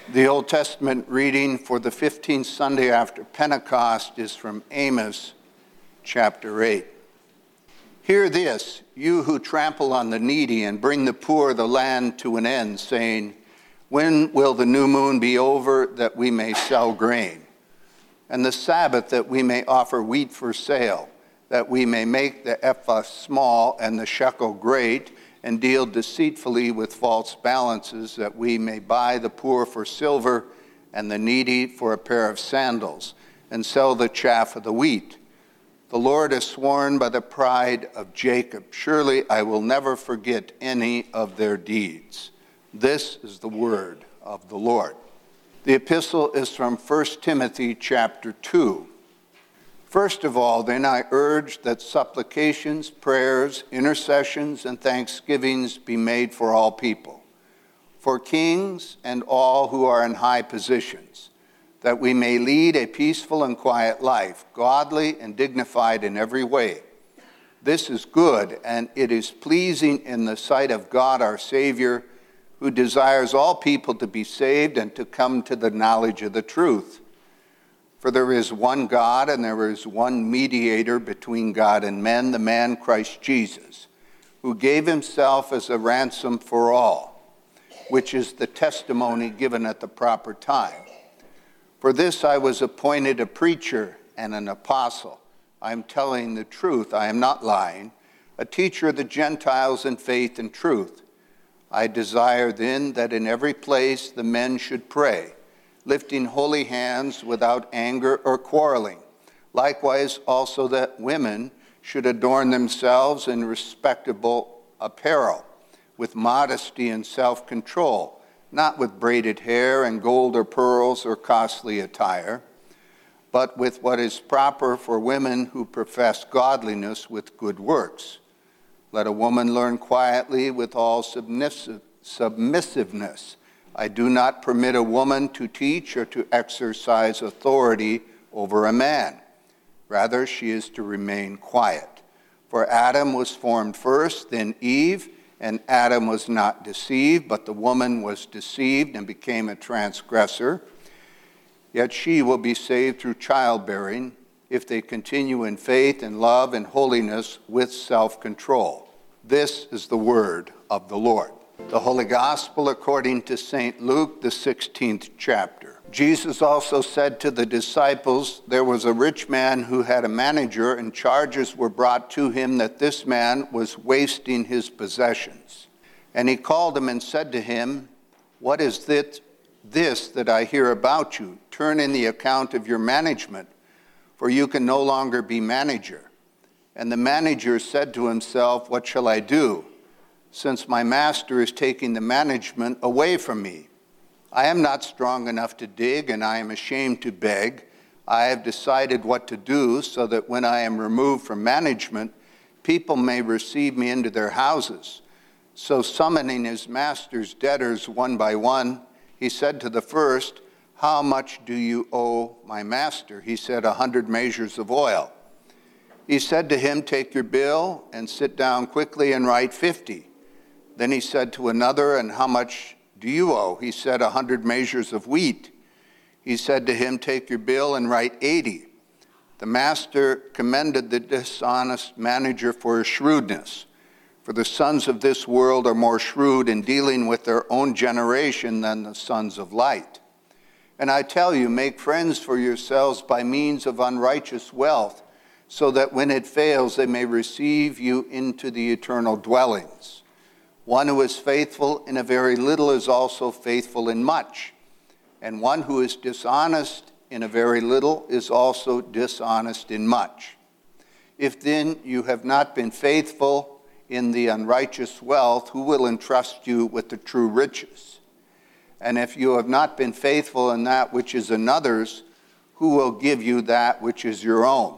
The Old Testament reading for the 15th Sunday after Pentecost is from Amos chapter 8. Hear this, you who trample on the needy and bring the poor of the land to an end, saying, when will the new moon be over that we may sell grain? And the Sabbath that we may offer wheat for sale, that we may make the ephah small and the shekel great, and deal deceitfully with false balances, that we may buy the poor for silver and the needy for a pair of sandals, and sell the chaff of the wheat. The Lord has sworn by the pride of Jacob, surely I will never forget any of their deeds. This is the word of the Lord. The epistle is from 1 Timothy chapter 2. First of all, then I urge that supplications, prayers, intercessions, and thanksgivings be made for all people, for kings and all who are in high positions, that we may lead a peaceful and quiet life, godly and dignified in every way. This is good, and it is pleasing in the sight of God our Savior, who desires all people to be saved and to come to the knowledge of the truth. For there is one God, and there is one mediator between God and men, the man Christ Jesus, who gave himself as a ransom for all, which is the testimony given at the proper time. For this I was appointed a preacher and an apostle. I am telling the truth, I am not lying, a teacher of the Gentiles in faith and truth. I desire then that in every place the men should pray, lifting holy hands without anger or quarreling. Likewise also that women should adorn themselves in respectable apparel, with modesty and self-control, not with braided hair and gold or pearls or costly attire, but with what is proper for women who profess godliness with good works. Let a woman learn quietly with all submissiveness. I do not permit a woman to teach or to exercise authority over a man. Rather, she is to remain quiet. For Adam was formed first, then Eve, and Adam was not deceived, but the woman was deceived and became a transgressor. Yet she will be saved through childbearing if they continue in faith and love and holiness with self-control. This is the word of the Lord. The Holy Gospel according to St. Luke, the 16th chapter. Jesus also said to the disciples, there was a rich man who had a manager, and charges were brought to him that this man was wasting his possessions. And he called him and said to him, what is this that I hear about you? Turn in the account of your management, for you can no longer be manager. And the manager said to himself, what shall I do, since my master is taking the management away from me? I am not strong enough to dig, and I am ashamed to beg. I have decided what to do, so that when I am removed from management, people may receive me into their houses. So summoning his master's debtors one by one, he said to the first, how much do you owe my master? He said, 100 measures of oil. He said to him, take your bill and sit down quickly and write 50. Then he said to another, and how much do you owe? He said, 100 measures of wheat. He said to him, take your bill and write 80. The master commended the dishonest manager for his shrewdness. For the sons of this world are more shrewd in dealing with their own generation than the sons of light. And I tell you, make friends for yourselves by means of unrighteous wealth, so that when it fails, they may receive you into the eternal dwellings. One who is faithful in a very little is also faithful in much, and one who is dishonest in a very little is also dishonest in much. If then you have not been faithful in the unrighteous wealth, who will entrust you with the true riches? And if you have not been faithful in that which is another's, who will give you that which is your own?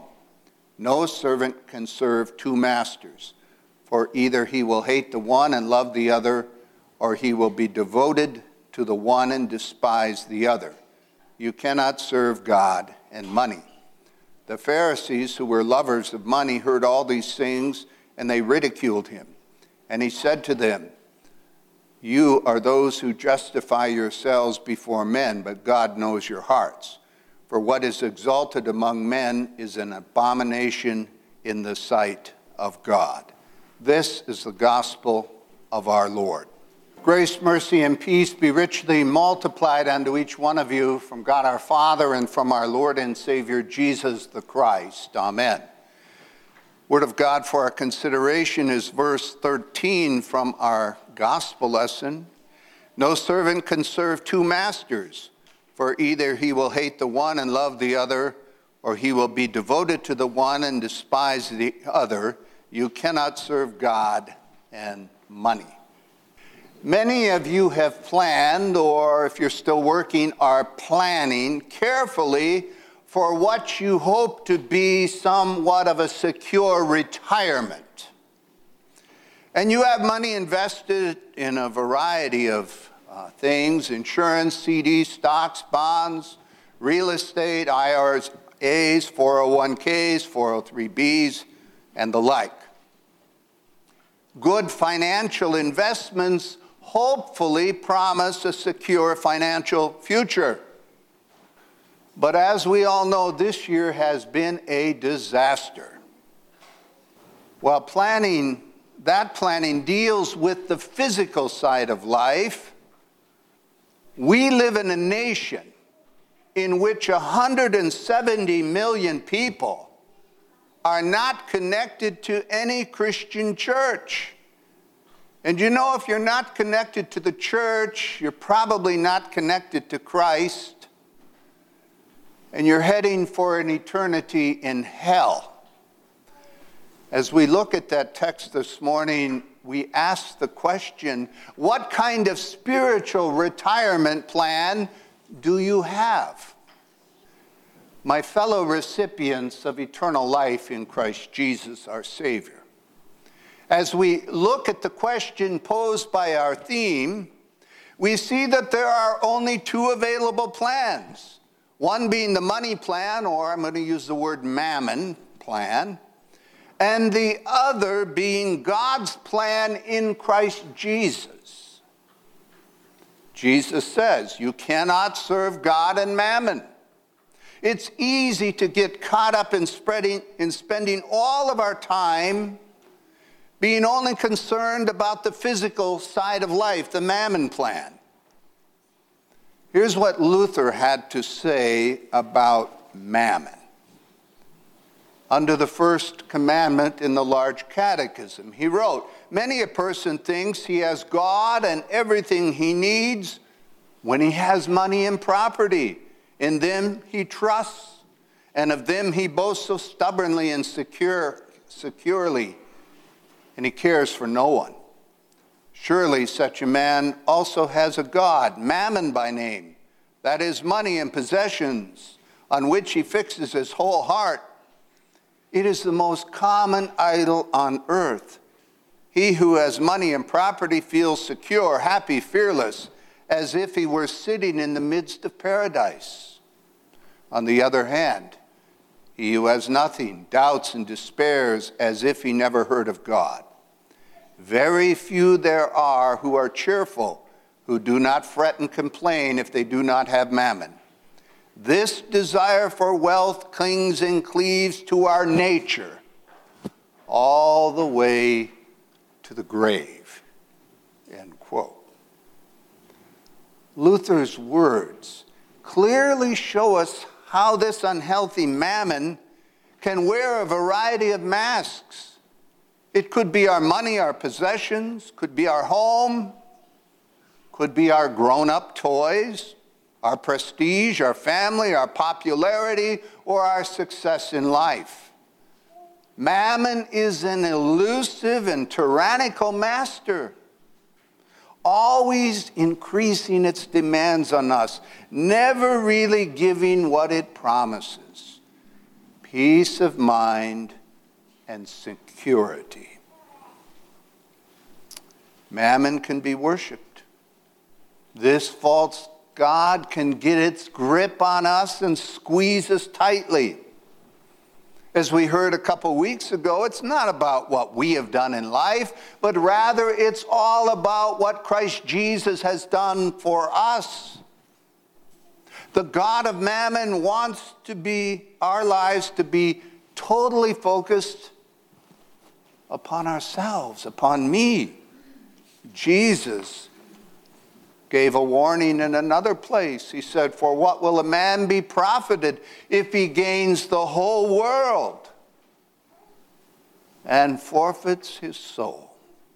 No servant can serve two masters. For either he will hate the one and love the other, or he will be devoted to the one and despise the other. You cannot serve God and money. The Pharisees, who were lovers of money, heard all these things, and they ridiculed him. And he said to them, You are those who justify yourselves before men, but God knows your hearts. For what is exalted among men is an abomination in the sight of God. This is the gospel of our Lord. Grace, mercy, and peace be richly multiplied unto each one of you from God our Father and from our Lord and Savior Jesus the Christ. Amen. Word of God for our consideration is verse 13 from our gospel lesson. No servant can serve two masters, for either he will hate the one and love the other, or he will be devoted to the one and despise the other. You cannot serve God and money. Many of you have planned, or if you're still working, are planning carefully for what you hope to be somewhat of a secure retirement. And you have money invested in a variety of things: insurance, CDs, stocks, bonds, real estate, IRAs, 401ks, 403bs, and the like. Good financial investments hopefully promise a secure financial future. But as we all know, this year has been a disaster. While planning deals with the physical side of life, we live in a nation in which 170 million people are not connected to any Christian church. And you know, if you're not connected to the church, you're probably not connected to Christ, and you're heading for an eternity in hell. As we look at that text this morning, we ask the question, what kind of spiritual retirement plan do you have? My fellow recipients of eternal life in Christ Jesus, our Savior, as we look at the question posed by our theme, we see that there are only two available plans. One being the money plan, or I'm going to use the word mammon plan, and the other being God's plan in Christ Jesus. Jesus says, you cannot serve God and mammon. It's easy to get caught up in spending all of our time being only concerned about the physical side of life, the mammon plan. Here's what Luther had to say about mammon. Under the first commandment in the large catechism, he wrote, many a person thinks he has God and everything he needs when he has money and property. In them he trusts, and of them he boasts so stubbornly and securely, and he cares for no one. Surely such a man also has a god, Mammon by name, that is, money and possessions, on which he fixes his whole heart. It is the most common idol on earth. He who has money and property feels secure, happy, fearless, as if he were sitting in the midst of paradise. On the other hand, he who has nothing doubts and despairs as if he never heard of God. Very few there are who are cheerful, who do not fret and complain if they do not have mammon. This desire for wealth clings and cleaves to our nature all the way to the grave. End quote. Luther's words clearly show us how this unhealthy mammon can wear a variety of masks. It could be our money, our possessions, could be our home, could be our grown-up toys, our prestige, our family, our popularity, or our success in life. Mammon is an elusive and tyrannical master, always increasing its demands on us, never really giving what it promises: peace of mind and security. Mammon can be worshipped. This false god can get its grip on us and squeeze us tightly. As we heard a couple weeks ago, it's not about what we have done in life, but rather it's all about what Christ Jesus has done for us. The God of Mammon wants our lives to be totally focused upon ourselves, upon me. Jesus gave a warning in another place. He said, "For what will a man be profited if he gains the whole world and forfeits his soul?"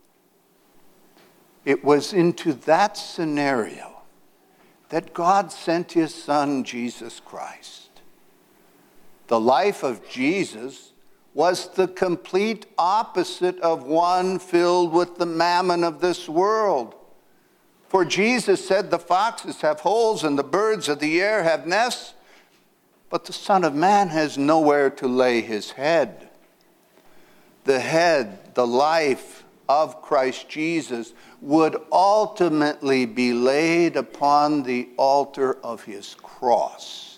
It was into that scenario that God sent his Son, Jesus Christ. The life of Jesus was the complete opposite of one filled with the mammon of this world. For Jesus said, "The foxes have holes and the birds of the air have nests, but the Son of Man has nowhere to lay his head." The head, the life of Christ Jesus, would ultimately be laid upon the altar of his cross.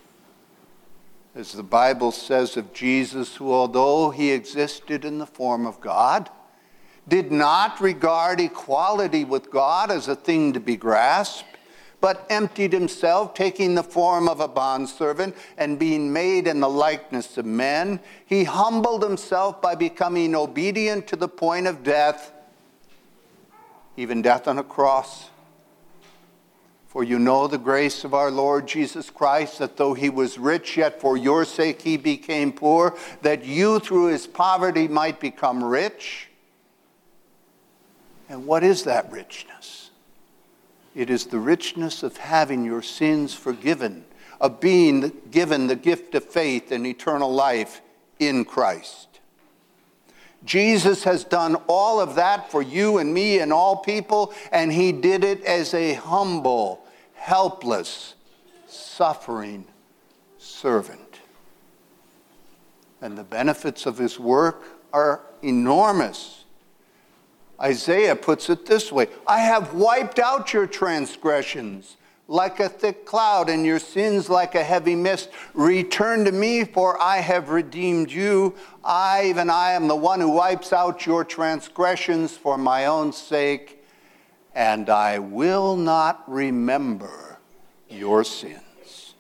As the Bible says of Jesus, who although he existed in the form of God, did not regard equality with God as a thing to be grasped, but emptied himself, taking the form of a bondservant and being made in the likeness of men. He humbled himself by becoming obedient to the point of death, even death on a cross. For you know the grace of our Lord Jesus Christ, that though he was rich, yet for your sake he became poor, that you through his poverty might become rich. And what is that richness? It is the richness of having your sins forgiven, of being given the gift of faith and eternal life in Christ. Jesus has done all of that for you and me and all people, and he did it as a humble, helpless, suffering servant. And the benefits of his work are enormous. Isaiah puts it this way: "I have wiped out your transgressions like a thick cloud, and your sins like a heavy mist. Return to me, for I have redeemed you. Even I am the one who wipes out your transgressions for my own sake, and I will not remember your sins."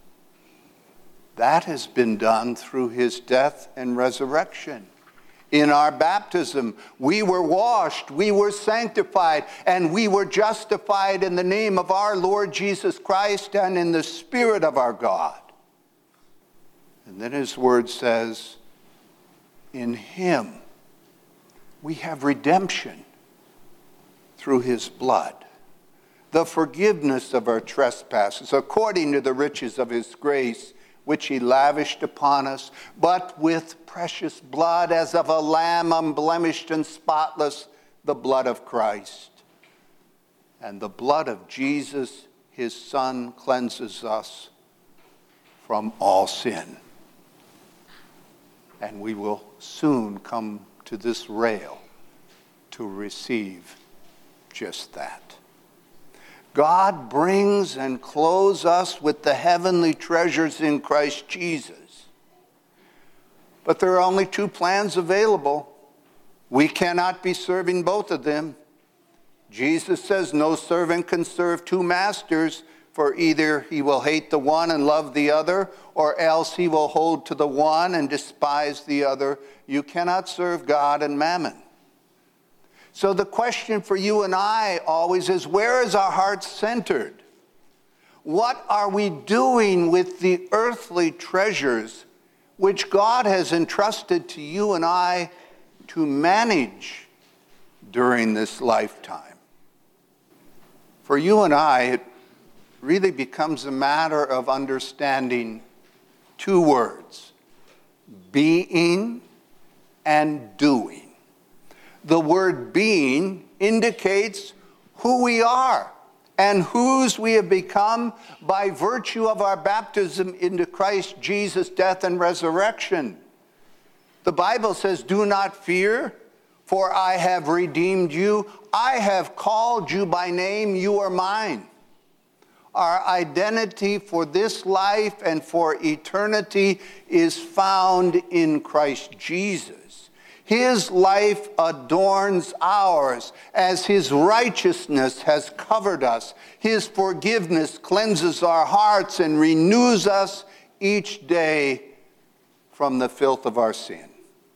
That has been done through his death and resurrection. In our baptism, we were washed, we were sanctified, and we were justified in the name of our Lord Jesus Christ and in the Spirit of our God. And then his word says, in him we have redemption through his blood, the forgiveness of our trespasses, according to the riches of his grace, which he lavished upon us, but with precious blood as of a lamb, unblemished and spotless, the blood of Christ. And the blood of Jesus, his Son, cleanses us from all sin. And we will soon come to this rail to receive just that. God brings and clothes us with the heavenly treasures in Christ Jesus. But there are only two plans available. We cannot be serving both of them. Jesus says no servant can serve two masters, for either he will hate the one and love the other, or else he will hold to the one and despise the other. You cannot serve God and mammon. So the question for you and I always is, where is our heart centered? What are we doing with the earthly treasures which God has entrusted to you and I to manage during this lifetime? For you and I, it really becomes a matter of understanding two words: being and doing. The word being indicates who we are and whose we have become by virtue of our baptism into Christ Jesus' death and resurrection. The Bible says, "Do not fear, for I have redeemed you. I have called you by name, you are mine." Our identity for this life and for eternity is found in Christ Jesus. His life adorns ours as his righteousness has covered us. His forgiveness cleanses our hearts and renews us each day from the filth of our sin.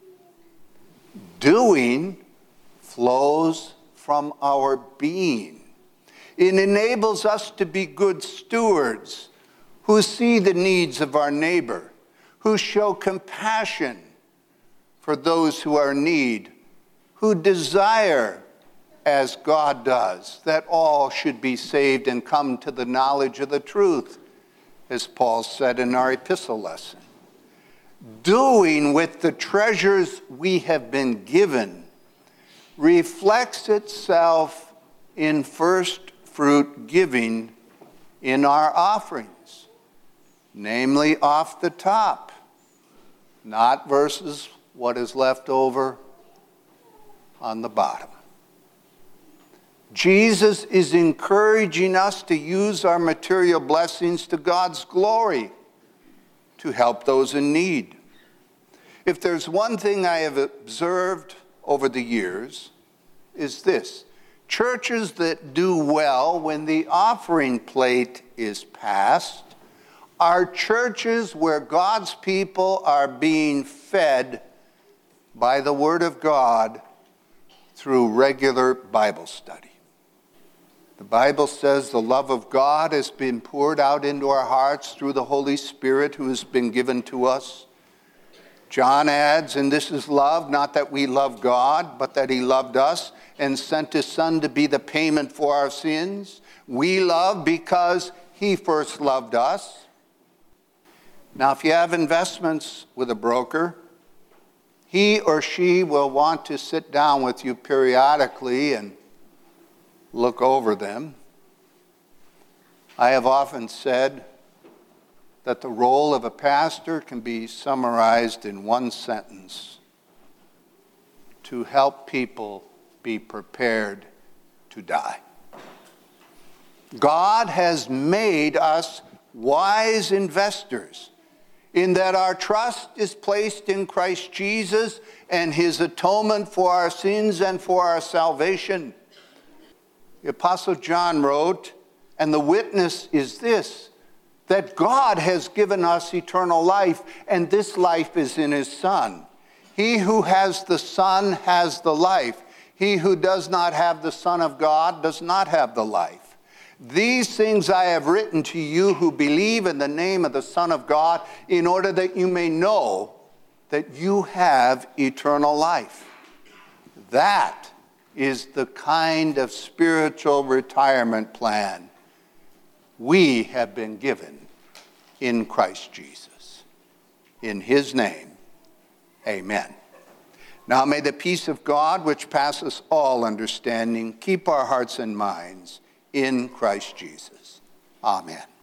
Doing flows from our being. It enables us to be good stewards who see the needs of our neighbor, who show compassion for those who are in need, who desire, as God does, that all should be saved and come to the knowledge of the truth, as Paul said in our epistle lesson. Doing with the treasures we have been given reflects itself in first fruit giving in our offerings, namely off the top, not versus what is left over on the bottom. Jesus is encouraging us to use our material blessings to God's glory, to help those in need. If there's one thing I have observed over the years, is this: churches that do well when the offering plate is passed are churches where God's people are being fed by the Word of God through regular Bible study. The Bible says the love of God has been poured out into our hearts through the Holy Spirit who has been given to us. John adds, and this is love, not that we love God, but that he loved us and sent his Son to be the payment for our sins. We love because he first loved us. Now, if you have investments with a broker, he or she will want to sit down with you periodically and look over them. I have often said that the role of a pastor can be summarized in one sentence: to help people be prepared to die. God has made us wise investors in that our trust is placed in Christ Jesus and his atonement for our sins and for our salvation. The Apostle John wrote, and the witness is this, that God has given us eternal life, and this life is in his Son. He who has the Son has the life. He who does not have the Son of God does not have the life. These things I have written to you who believe in the name of the Son of God, in order that you may know that you have eternal life. That is the kind of spiritual retirement plan we have been given in Christ Jesus. In his name, amen. Now may the peace of God, which passes all understanding, keep our hearts and minds in Christ Jesus. Amen.